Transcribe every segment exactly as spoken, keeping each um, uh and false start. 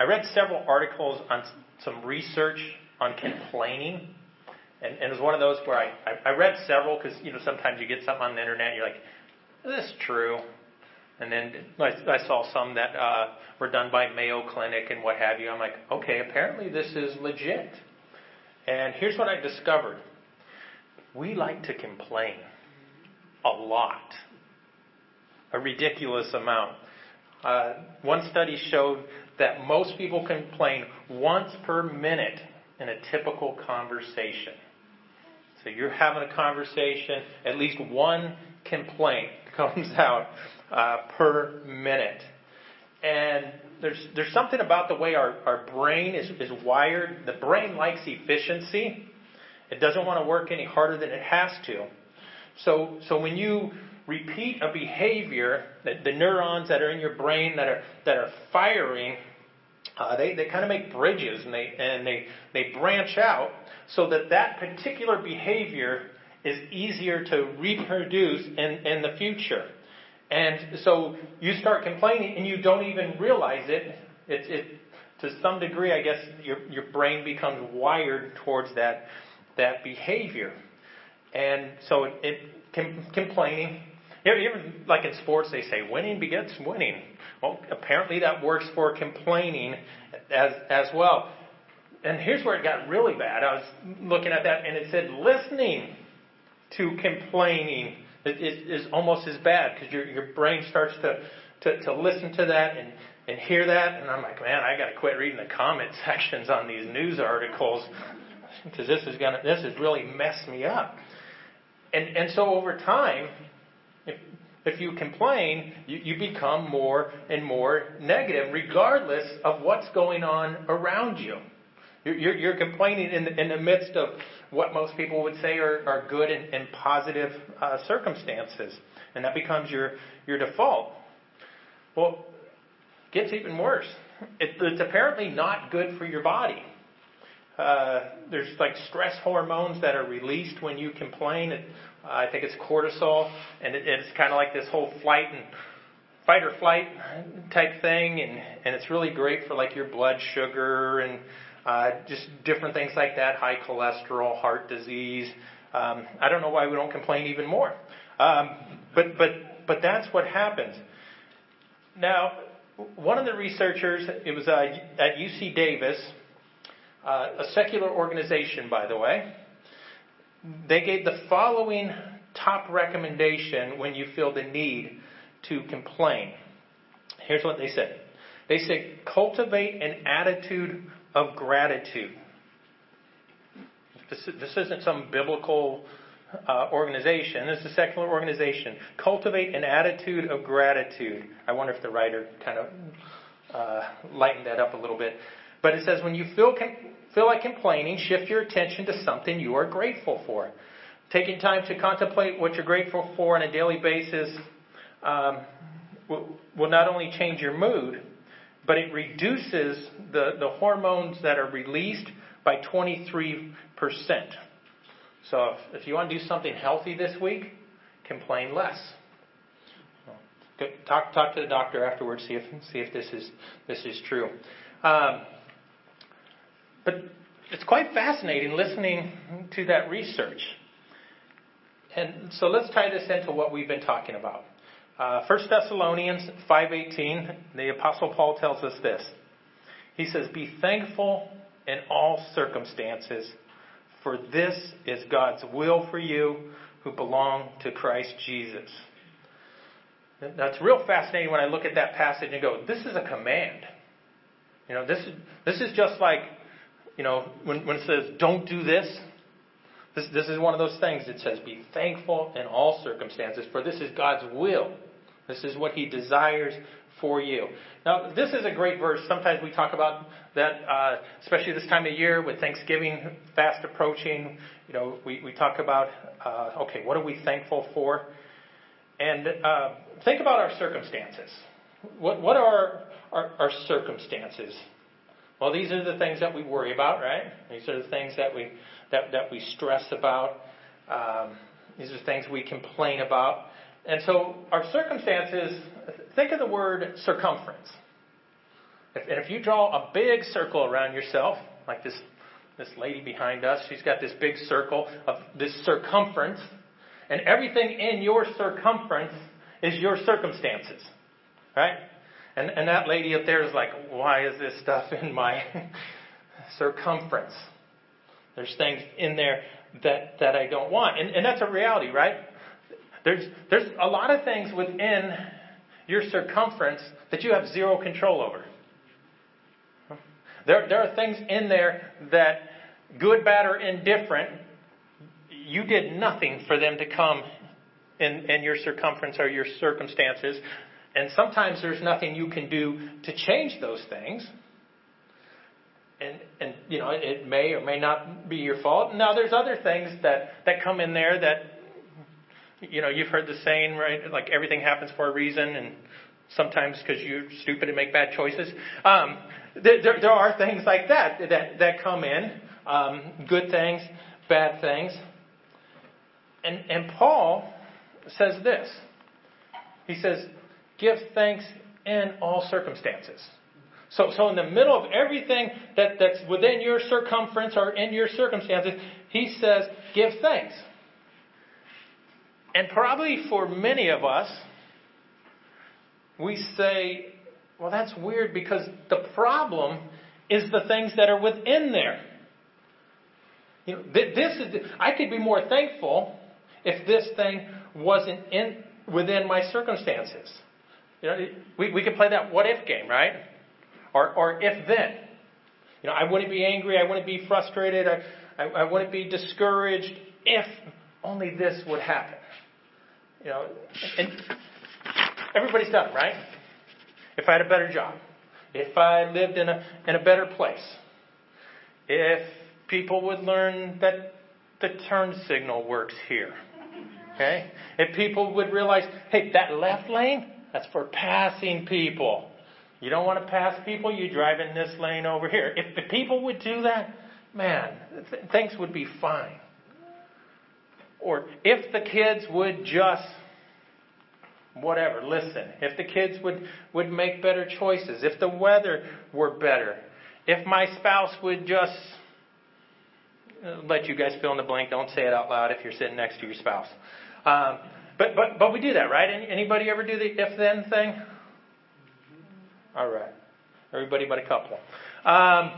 read several articles on some research on complaining. And, and it was one of those where I, I, I read several because, you know, sometimes you get something on the internet and you're like, is this true? And then I, I saw some that uh, were done by Mayo Clinic and what have you. I'm like, okay, apparently this is legit. And here's what I discovered. We like to complain a lot, a ridiculous amount. Uh, one study showed that most people complain once per minute in a typical conversation. So you're having a conversation, at least one complaint comes out uh, per minute. And there's there's something about the way our, our brain is, is wired. The brain likes efficiency. It doesn't want to work any harder than it has to. So so when you repeat a behavior, the, the neurons that are in your brain that are that are firing, uh, they, they kind of make bridges and they and they, they branch out so that that particular behavior is easier to reproduce in, in the future. And so you start complaining and you don't even realize it. It, it to some degree, I guess, your your brain becomes wired towards that that behavior. And so it, it com, complaining. Even like in sports, they say winning begets winning. Well, apparently that works for complaining as as well. And here's where it got really bad. I was looking at that, and it said listening to complaining is, is almost as bad because your your brain starts to, to, to listen to that and, and hear that. And I'm like, man, I got to quit reading the comment sections on these news articles because this is gonna this has really messed me up. And and so over time, if if you complain, you, you become more and more negative, regardless of what's going on around you. You're, you're, you're complaining in the, in the midst of what most people would say are, are good and, and positive uh, circumstances, and that becomes your your default. Well, it gets even worse. It, it's apparently not good for your body. Uh, there's like stress hormones that are released when you complain. It, uh, I think it's cortisol, and it, it's kind of like this whole flight and fight or flight type thing, and, and it's really great for like your blood sugar and uh, just different things like that, high cholesterol, heart disease. Um, I don't know why we don't complain even more, um, but but but that's what happens. Now, one of the researchers, it was uh, at U C Davis. Uh, a secular organization, by the way, they gave the following top recommendation when you feel the need to complain. Here's what they said. They said, cultivate an attitude of gratitude. This, this isn't some biblical uh, organization. This is a secular organization. Cultivate an attitude of gratitude. I wonder if the writer kind of uh, lightened that up a little bit. But it says, when you feel feel like complaining, shift your attention to something you are grateful for. Taking time to contemplate what you're grateful for on a daily basis um, will, will not only change your mood, but it reduces the, the hormones that are released by twenty-three percent. So if, if you want to do something healthy this week, complain less. Talk talk to the doctor afterwards, see if see if this is this is true. Um, But it's quite fascinating listening to that research. And so let's tie this into what we've been talking about. Uh, First Thessalonians five eighteen, the Apostle Paul tells us this. He says, be thankful in all circumstances, for this is God's will for you who belong to Christ Jesus. That's real fascinating when I look at that passage and go, this is a command. You know, this is this is just like, you know, when, when it says, don't do this, this, this is one of those things that says, be thankful in all circumstances, for this is God's will. This is what He desires for you. Now, this is a great verse. Sometimes we talk about that, uh, especially this time of year with Thanksgiving fast approaching. You know, we, we talk about, uh, okay, what are we thankful for? And uh, think about our circumstances. What, what are our, our circumstances? Well, these are the things that we worry about, right? These are the things that we that, that we stress about. Um, these are things we complain about. And so our circumstances, think of the word circumference. If, and if you draw a big circle around yourself, like this, this lady behind us, she's got this big circle of this circumference, and everything in your circumference is your circumstances, right? And, and that lady up there is like, why is this stuff in my circumference? There's things in there that, that I don't want. And, and that's a reality, right? There's, there's a lot of things within your circumference that you have zero control over. There, there are things in there that, good, bad, or indifferent, you did nothing for them to come in, in your circumference or your circumstances. And sometimes there's nothing you can do to change those things. And, and you know, it may or may not be your fault. Now, there's other things that, that come in there that, you know, you've heard the saying, right? Like everything happens for a reason, and sometimes because you're stupid and make bad choices. Um, there, there, there are things like that that, that come in. Um, good things, bad things. And, and Paul says this. He says, give thanks in all circumstances. So, so in the middle of everything that, that's within your circumference or in your circumstances, he says, give thanks. And probably for many of us, we say, well, that's weird because the problem is the things that are within there. You know, this is, I could be more thankful if this thing wasn't in within my circumstances. You know, we, we could play that what if game, right? Or, or if then. You know, I wouldn't be angry. I wouldn't be frustrated. I, I, I wouldn't be discouraged if only this would happen. You know, and everybody's done it, right? If I had a better job. If I lived in a in a better place. If people would learn that the turn signal works here. Okay? If people would realize, hey, that left lane, that's for passing people. You don't want to pass people, you drive in this lane over here. If the people would do that, man, th- things would be fine. Or if the kids would just, whatever, listen. If the kids would, would make better choices. If the weather were better. If my spouse would just, uh, let you guys fill in the blank. Don't say it out loud if you're sitting next to your spouse. Um, but, but, but we do that, right? Any, anybody ever do the if-then thing? All right. Everybody but a couple. Um,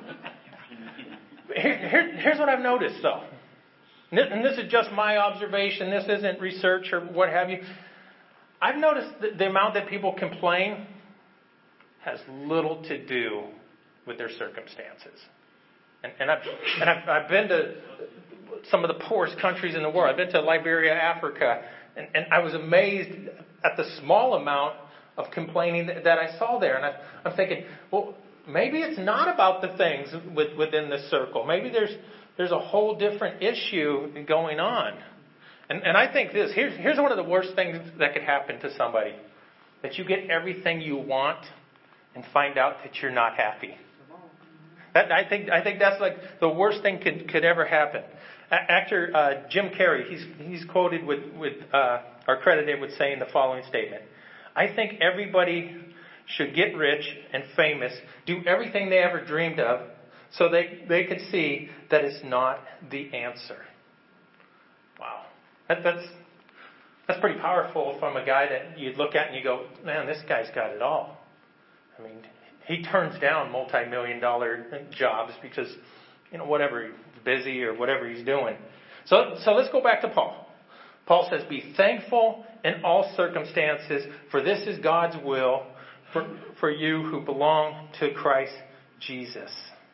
here, here, here's what I've noticed, though. And this is just my observation. This isn't research or what have you. I've noticed that the amount that people complain has little to do with their circumstances. And, and, I've, and I've, I've been to some of the poorest countries in the world. I've been to Liberia, Africa, and, and I was amazed at the small amount of complaining that, that I saw there. And I, I'm thinking, well, maybe it's not about the things with, within the circle. Maybe there's there's a whole different issue going on. And, and I think this, here's, here's one of the worst things that could happen to somebody. That you get everything you want and find out that you're not happy. That, I think I think that's like the worst thing could, could ever happen. A- actor uh, Jim Carrey, he's he's quoted with, with uh, or credited with saying the following statement. I think everybody should get rich and famous, do everything they ever dreamed of, so they, they could see that it's not the answer. Wow. That, that's that's pretty powerful from a guy that you look at and you go, man, this guy's got it all. I mean, he turns down multi-million dollar jobs because, you know, whatever, he's busy or whatever he's doing. So, so let's go back to Paul. Paul says, be thankful in all circumstances, for this is God's will for, for you who belong to Christ Jesus.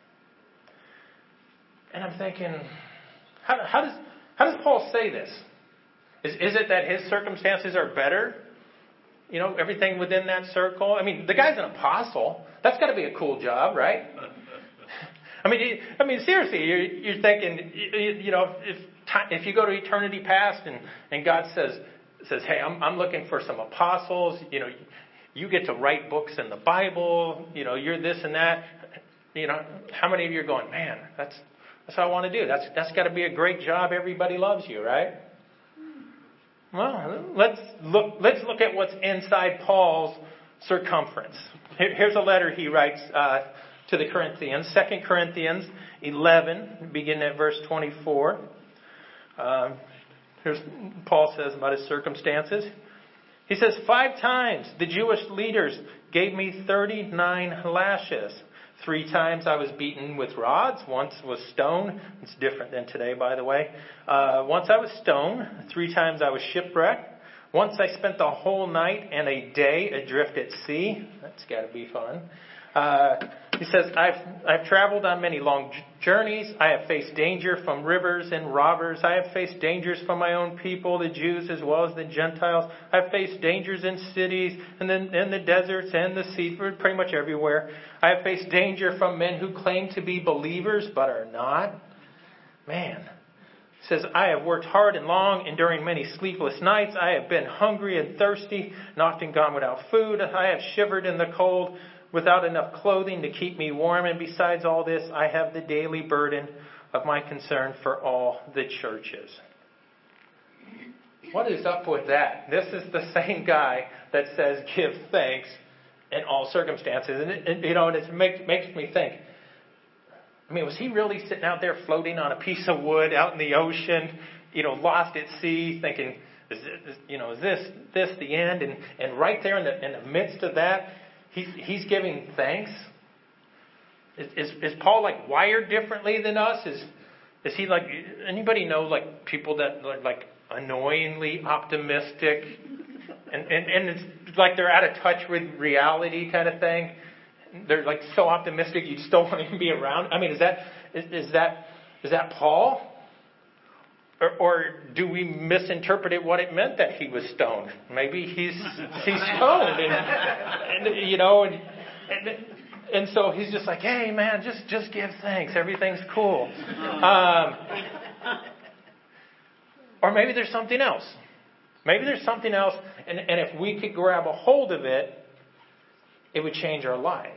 And I'm thinking, how, how does how does Paul say this? Is, is it that his circumstances are better? You know, everything within that circle? I mean, the guy's an apostle. That's got to be a cool job, right? I mean, I mean, seriously, you're, you're thinking, you, you know, if if you go to eternity past and, and God says says, hey, I'm I'm looking for some apostles. You know, you get to write books in the Bible. You know, you're this and that. You know, how many of you are going, man, that's that's what I want to do. That's that's got to be a great job. Everybody loves you, right? Well, let's look. Let's look at what's inside Paul's circumference. here, here's a letter he writes uh, to the Corinthians. Second Corinthians eleven, beginning at verse twenty-four. Um, here's Paul says about his circumstances. He says, five times the Jewish leaders gave me thirty-nine lashes. Three times I was beaten with rods. Once was stoned. It's different than today, by the way. Uh, once I was stoned. Three times I was shipwrecked. Once I spent the whole night and a day adrift at sea. That's got to be fun. Uh, he says, I've, I've traveled on many long journeys. I have faced danger from rivers and robbers. I have faced dangers from my own people, the Jews as well as the Gentiles. I've faced dangers in cities and then in the deserts and the sea, pretty much everywhere. I have faced danger from men who claim to be believers but are not. Man. He says, I have worked hard and long, enduring many sleepless nights. I have been hungry and thirsty and often gone without food. I have shivered in the cold, without enough clothing to keep me warm. And besides all this, I have the daily burden of my concern for all the churches. What is up with that? This is the same guy that says give thanks in all circumstances. And, it, and you know, and it makes, makes me think, I mean, was he really sitting out there floating on a piece of wood out in the ocean, you know, lost at sea, thinking, is this, you know, is this this the end? And and right there in the in the midst of that, He's, he's giving thanks. Is, is, is Paul like wired differently than us? Is is he like, anybody know like people that are like annoyingly optimistic and, and, and it's like they're out of touch with reality kind of thing? They're like so optimistic you just don't want to be around. I mean, is that is, is that is that Paul? Or, or do we misinterpret it what it meant that he was stoned? Maybe he's he's stoned, and, and you know, and, and and so he's just like, hey man, just just give thanks, everything's cool. Um, or maybe there's something else. Maybe there's something else, and, and if we could grab a hold of it, it would change our lives.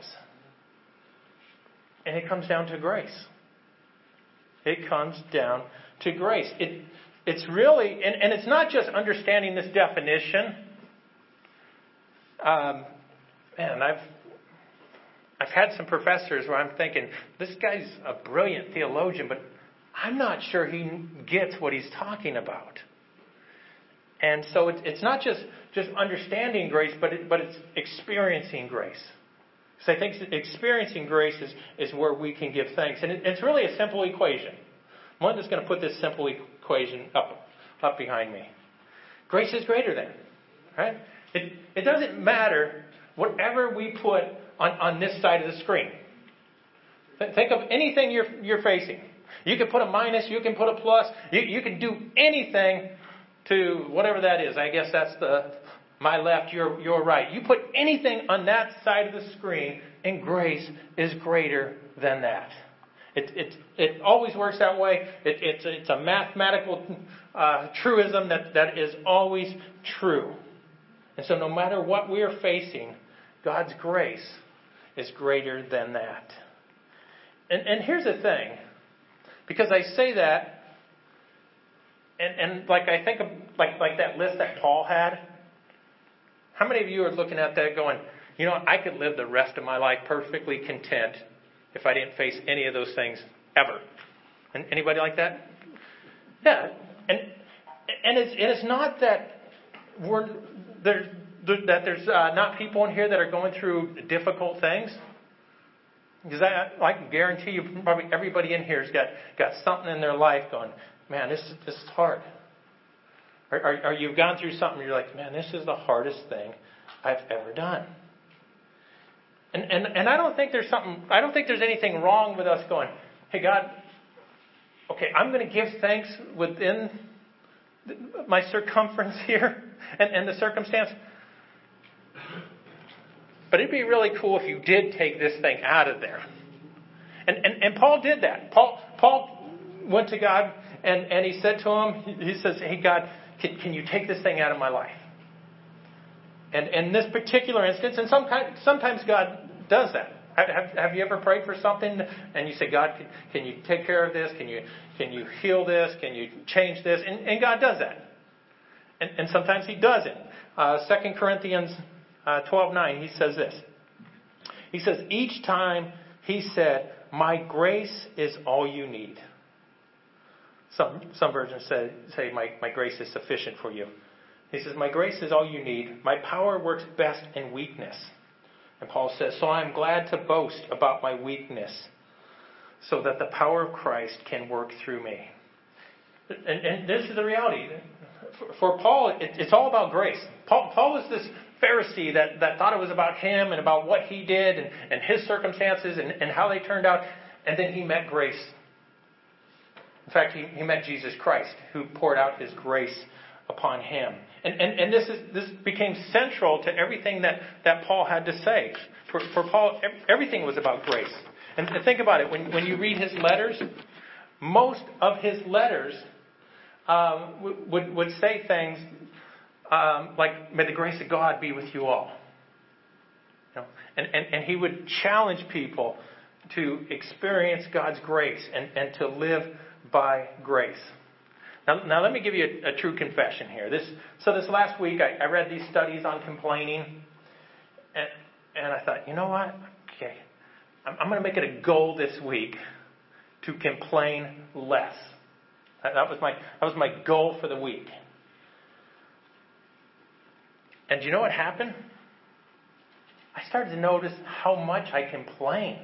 And it comes down to grace. It comes down to grace. It, it's really, and, and it's not just understanding this definition. Um, man, I've I've had some professors where I'm thinking, this guy's a brilliant theologian, but I'm not sure he gets what he's talking about. And so it's, it's not just, just understanding grace, but it, but it's experiencing grace. So I think experiencing grace is, is where we can give thanks. And it, it's really a simple equation. One that's going to put this simple equation up up behind me. Grace is greater than. Right? It it doesn't matter whatever we put on, on this side of the screen. Think of anything you're you're facing. You can put a minus, you can put a plus, you, you can do anything to whatever that is. I guess that's the my left, your your right. You put anything on that side of the screen, and grace is greater than that. It it it always works that way. It, it's it's a mathematical uh, truism that, that is always true. And so no matter what we are facing, God's grace is greater than that. And and here's the thing, because I say that, and and like I think of like like that list that Paul had. How many of you are looking at that going, you know, I could live the rest of my life perfectly content if I didn't face any of those things ever? And anybody like that? Yeah. And and it's and it's not that we're there that there's uh, not people in here that are going through difficult things. Because I, I can guarantee you, probably everybody in here has got, got something in their life going, man, this this is hard. Or, or, or you've gone through something, you're like, man, this is the hardest thing I've ever done. And and and I don't think there's something. I don't think there's anything wrong with us going, hey God, okay, I'm going to give thanks within my circumference here and, and the circumstance. But it'd be really cool if you did take this thing out of there. And and, and Paul did that. Paul Paul went to God and, and he said to him, he says, hey God, can, can you take this thing out of my life? And in this particular instance, and sometimes, sometimes God does that. Have, have you ever prayed for something and you say, God, can, can you take care of this? Can you can you heal this? Can you change this? And, and God does that. And, and sometimes He doesn't. Uh, Second Corinthians uh, twelve nine, He says this. He says, each time he said, my grace is all you need. Some some versions say, say my, my grace is sufficient for you. He says, my grace is all you need. My power works best in weakness. And Paul says, so I'm glad to boast about my weakness so that the power of Christ can work through me. And, and this is the reality. For, for Paul, it, it's all about grace. Paul, Paul was this Pharisee that, that thought it was about him and about what he did and, and his circumstances and, and how they turned out. And then he met grace. In fact, he, he met Jesus Christ, who poured out his grace upon him. And, and, and this is this became central to everything that, that Paul had to say. For, for Paul, everything was about grace. And think about it. When, when you read his letters, most of his letters um, would, would say things um, like, may the grace of God be with you all. You know? and, and, and he would challenge people to experience God's grace and, and to live by grace. Now, now let me give you a, a true confession here. This, so this last week, I, I read these studies on complaining, and, and I thought, you know what? Okay, I'm, I'm going to make it a goal this week to complain less. That, that was my that was my goal for the week. And do you know what happened? I started to notice how much I complain.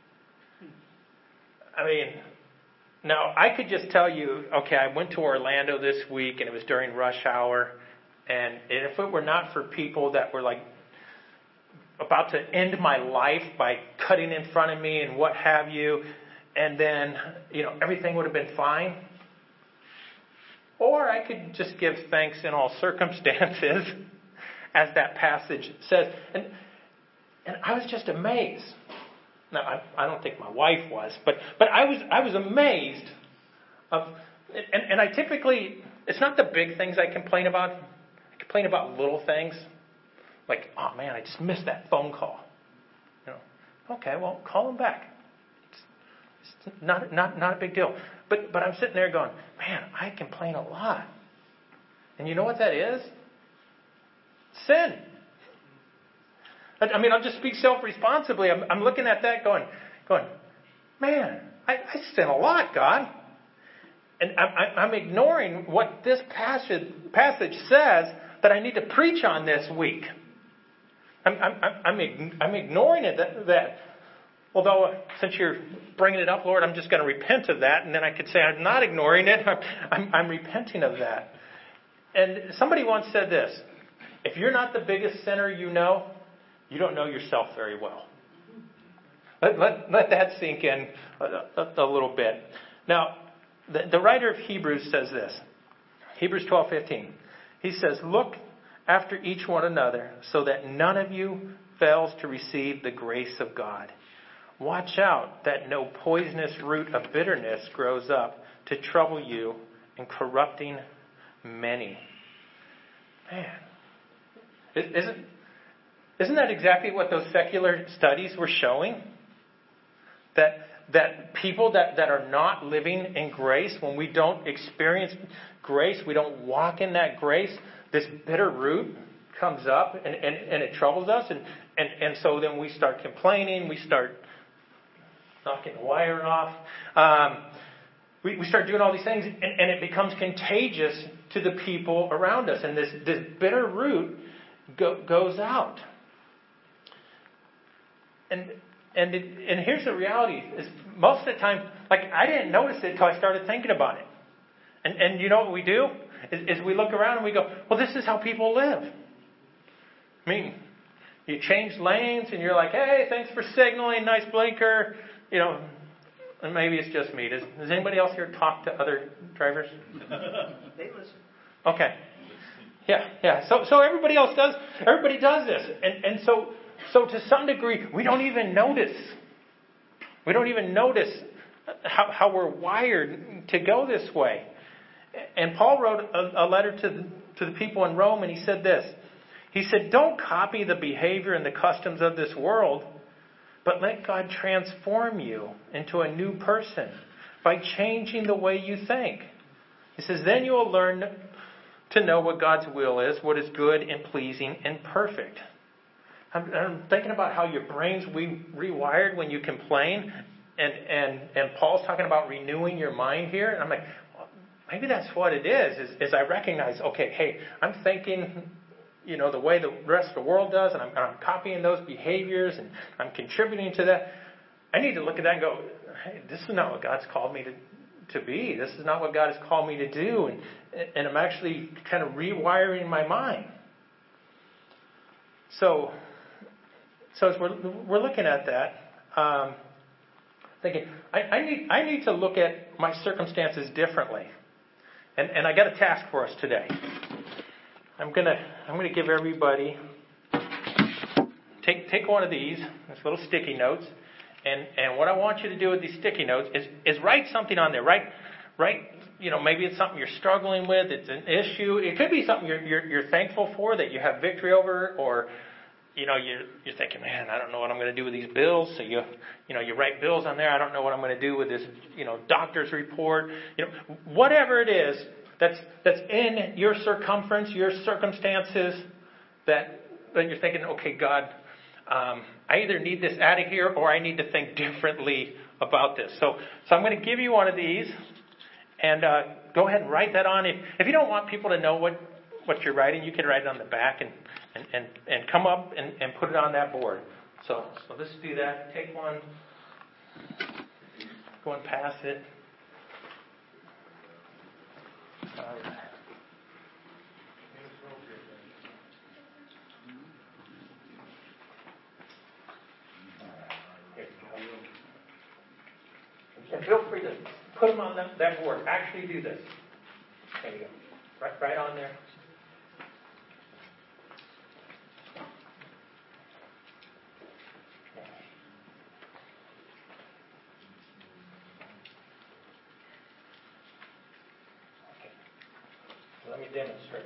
I mean, now I could just tell you, okay, I went to Orlando this week and it was during rush hour. And if it were not for people that were like about to end my life by cutting in front of me and what have you, and then, you know, everything would have been fine. Or I could just give thanks in all circumstances, as that passage says. And and I was just amazed. Now, I, I don't think my wife was, but but I was I was amazed of, and, and I typically, it's not the big things I complain about. I complain about little things, like, oh man, I just missed that phone call. You know, okay, well, call them back. It's, it's not not not a big deal. But but I'm sitting there going, man, I complain a lot, and you know what that is? Sin. I mean, I'll just speak self-responsibly. I'm, I'm looking at that going, going, man, I, I sin a lot, God. And I'm, I'm ignoring what this passage, passage says that I need to preach on this week. I'm, I'm, I'm, I'm ignoring it. That, that, although, since you're bringing it up, Lord, I'm just going to repent of that. And then I could say I'm not ignoring it. I'm, I'm, I'm repenting of that. And somebody once said this, if you're not the biggest sinner you know, you don't know yourself very well. Let, let, let that sink in a, a, a little bit. Now, the, the writer of Hebrews says this. Hebrews twelve fifteen. He says, look after each one another so that none of you fails to receive the grace of God. Watch out that no poisonous root of bitterness grows up to trouble you and corrupting many. Man, isn't Isn't that exactly what those secular studies were showing? That that people that, that are not living in grace, when we don't experience grace, we don't walk in that grace, this bitter root comes up and, and, and it troubles us. And, and, and so then we start complaining, we start knocking the wire off. Um, we, we start doing all these things and, and it becomes contagious to the people around us. And this, this bitter root go, goes out. And and it, and here's the reality: is most of the time, like I didn't notice it until I started thinking about it. And and you know what we do is, is we look around and we go, well, this is how people live. I mean, you change lanes and you're like, hey, thanks for signaling, nice blinker, you know. And maybe it's just me. Does does anybody else here talk to other drivers? They listen. Okay. Yeah, yeah. So so everybody else does. Everybody does this, and and so. So to some degree, we don't even notice. We don't even notice how, how we're wired to go this way. And Paul wrote a, a letter to the, to the people in Rome, and he said this. He said, don't copy the behavior and the customs of this world, but let God transform you into a new person by changing the way you think. He says, then you will learn to know what God's will is, what is good and pleasing and perfect. I'm, I'm thinking about how your brain's re- rewired when you complain. And, and, and Paul's talking about renewing your mind here. And I'm like, well, maybe that's what it is, is, is I recognize, okay, hey, I'm thinking, you know, the way the rest of the world does, and I'm, I'm copying those behaviors, and I'm contributing to that. I need to look at that and go, hey, this is not what God's called me to to be. This is not what God has called me to do. And, and I'm actually kind of rewiring my mind. So, so as we're, we're looking at that, um, thinking, I, I need I need to look at my circumstances differently. And, and I got a task for us today. I'm gonna I'm gonna give everybody take take one of these, these little sticky notes. And and what I want you to do with these sticky notes is, is write something on there. Write, write, you know, maybe it's something you're struggling with. It's an issue. It could be something you're you're, you're thankful for, that you have victory over, or, you know, you're, you're thinking, man, I don't know what I'm going to do with these bills. So you, you know, you write bills on there. I don't know what I'm going to do with this, you know, doctor's report. You know, whatever it is that's that's in your circumference, your circumstances, that that you're thinking, okay, God, Um, I either need this out of here, or I need to think differently about this. So, so I'm going to give you one of these, and uh, go ahead and write that on. If, if you don't want people to know what, what you're writing, you can write it on the back and and, and, and come up and, and put it on that board. So, so let's do that. Take one, go and pass it. All right. And feel free to put them on that, that board. Actually do this. There you go. Right, right on there. Okay. Let me demonstrate.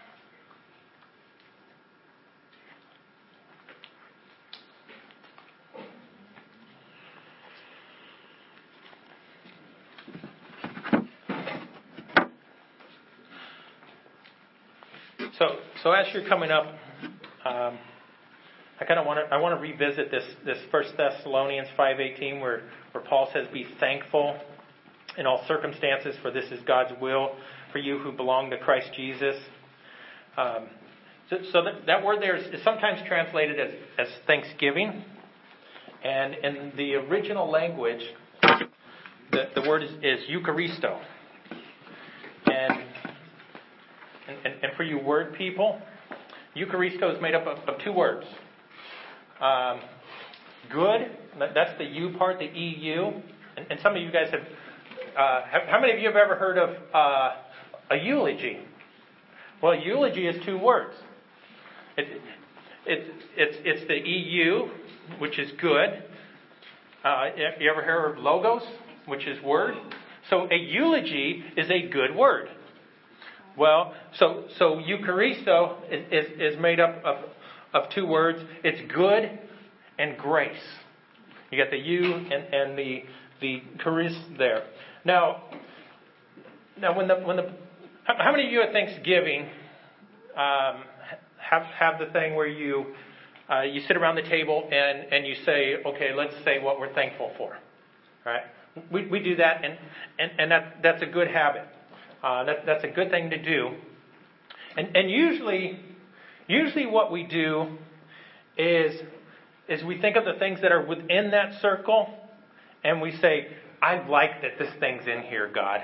So, so as you're coming up, um, I kind of want to I want to revisit this this First Thessalonians five eighteen, where where Paul says, "Be thankful in all circumstances, for this is God's will for you who belong to Christ Jesus." Um, so, so that, that word there is, is sometimes translated as as thanksgiving, and in the original language, the the word is, is Eucharisto. And And, and for you word people, Eucharisto is made up of, of two words. Um, good, that's the U part, the E U. And, and some of you guys have, uh, have, how many of you have ever heard of uh, a eulogy? Well, eulogy is two words. It, it, it's, it's the E U, which is good. Uh, you ever heard of logos, which is word? So a eulogy is a good word. Well, so so Eucharisto is, is, is made up of, of two words. It's good and grace. You got the U and, and the the charis there. Now, now when the when the how many of you at Thanksgiving um, have have the thing where you uh, you sit around the table and, and you say, okay, let's say what we're thankful for, right? We we do that, and and, and that that's a good habit. Uh, that, that's a good thing to do. And, and usually, usually what we do is, is we think of the things that are within that circle, and we say, I like that this thing's in here, God.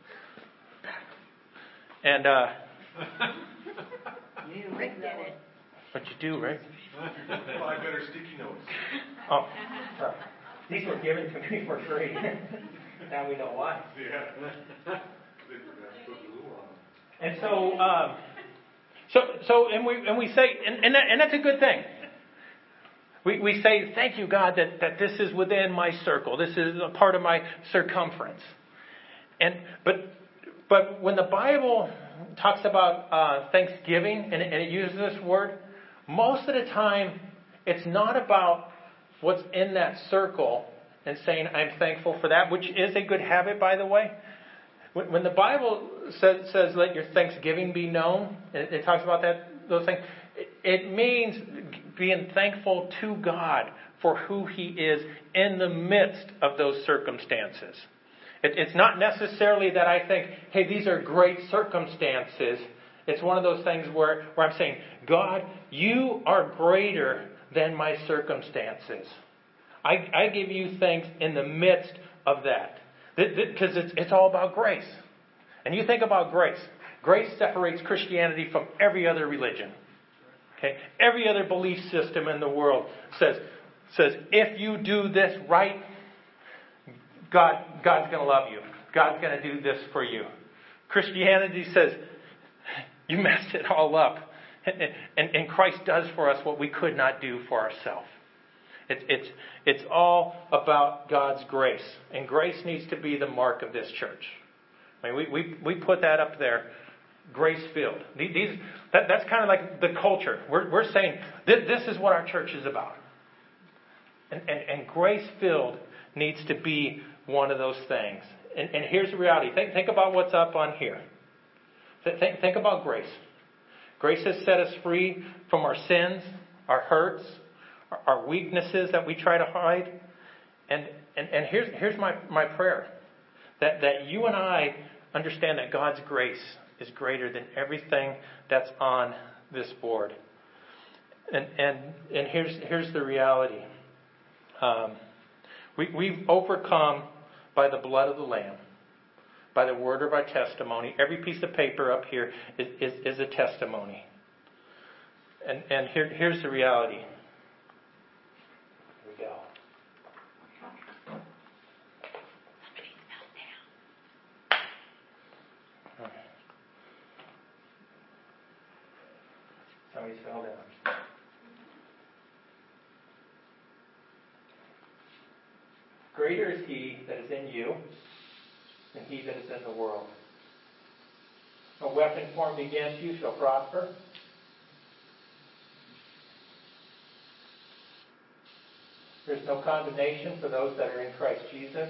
And, uh... You didn't write that one. What you do, right? Five better sticky notes. Oh, sorry. These were given to me for free. Now we know why. Yeah. And so, um, so, so, and we and we say, and and, that, and that's a good thing. We we say, thank you, God, that, that this is within my circle. This is a part of my circumference. And but but when the Bible talks about uh, Thanksgiving and, and it uses this word, most of the time it's not about what's in that circle and saying I'm thankful for that, which is a good habit, by the way. When the Bible says, says let your thanksgiving be known, it, it talks about that those things, it, it means being thankful to God for who He is in the midst of those circumstances. It, it's not necessarily that I think, hey, these are great circumstances. It's one of those things where, where I'm saying, God, you are greater than my circumstances. I, I give you thanks in the midst of that. Because it's, it's all about grace. And you think about grace. Grace separates Christianity from every other religion. Okay? Every other belief system in the world says, says if you do this right, God, God's going to love you. God's going to do this for you. Christianity says, you messed it all up. And, and, and Christ does for us what we could not do for ourselves. It's, it's, it's all about God's grace. And grace needs to be the mark of this church. I mean, we, we, we put that up there. Grace-filled. These, that, that's kind of like the culture. We're, we're saying this, this is what our church is about. And, and, and grace-filled needs to be one of those things. And, and here's the reality. Think, think about what's up on here. Think, think about grace. Grace has set us free from our sins, our hurts, our, our weaknesses that we try to hide. And, and, and here's, here's my, my prayer. That, that you and I understand that God's grace is greater than everything that's on this board. And and and here's here's the reality. Um, we we've overcome by the blood of the Lamb, by the word of our testimony. Every piece of paper up here is, is, is a testimony. And and here here's the reality. Here we go. Somebody fell down. Greater is He that is in you than he that is in the world. No weapon formed against you shall prosper. There is no condemnation for those that are in Christ Jesus.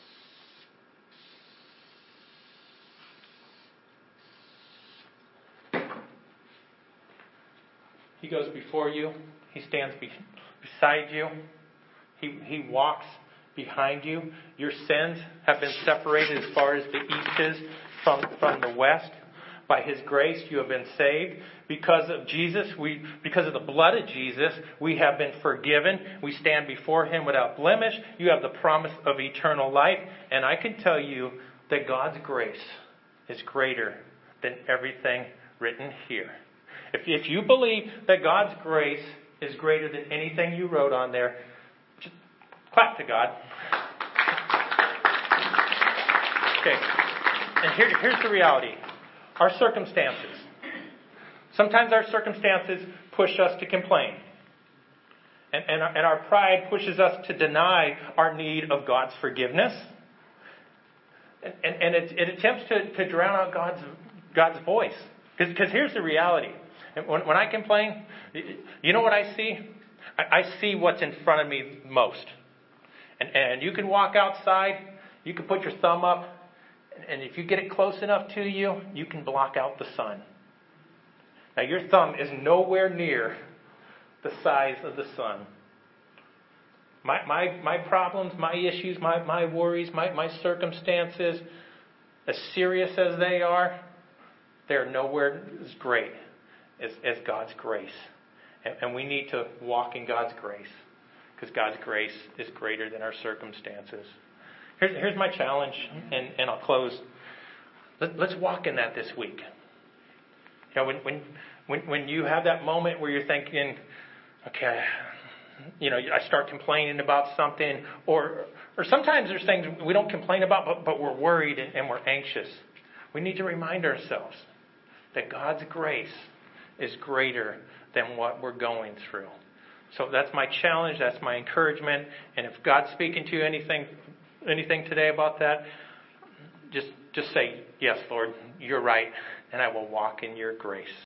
He goes before you. He stands be- beside you. He, he walks behind you. Your sins have been separated as far as the east is from, from the west. By His grace, you have been saved. Because of Jesus, we, because of the blood of Jesus, we have been forgiven. We stand before Him without blemish. You have the promise of eternal life. And I can tell you that God's grace is greater than everything written here. If, if you believe that God's grace is greater than anything you wrote on there, just clap to God. Okay. And here, here's the reality. Our circumstances. Sometimes our circumstances push us to complain. And, and, our, and our pride pushes us to deny our need of God's forgiveness. And, and, and it, it attempts to, to drown out God's, God's voice. Because here's the reality. When, when I complain, you know what I see? I, I see what's in front of me most. And, and you can walk outside, you can put your thumb up, and if you get it close enough to you, you can block out the sun. Now your thumb is nowhere near the size of the sun. My my my problems, my issues, my, my worries, my, my circumstances, as serious as they are, they're nowhere as great as, as God's grace. And, and we need to walk in God's grace, because God's grace is greater than our circumstances. Here's, here's my challenge, and, and I'll close. Let, let's walk in that this week. You know, when, when when when you have that moment where you're thinking, okay, you know, I start complaining about something, or or sometimes there's things we don't complain about, but, but we're worried and, and we're anxious. We need to remind ourselves that God's grace is greater than what we're going through. So that's my challenge. That's my encouragement. And if God's speaking to you anything, anything today about that, just just say, yes, Lord, you're right, and I will walk in your grace.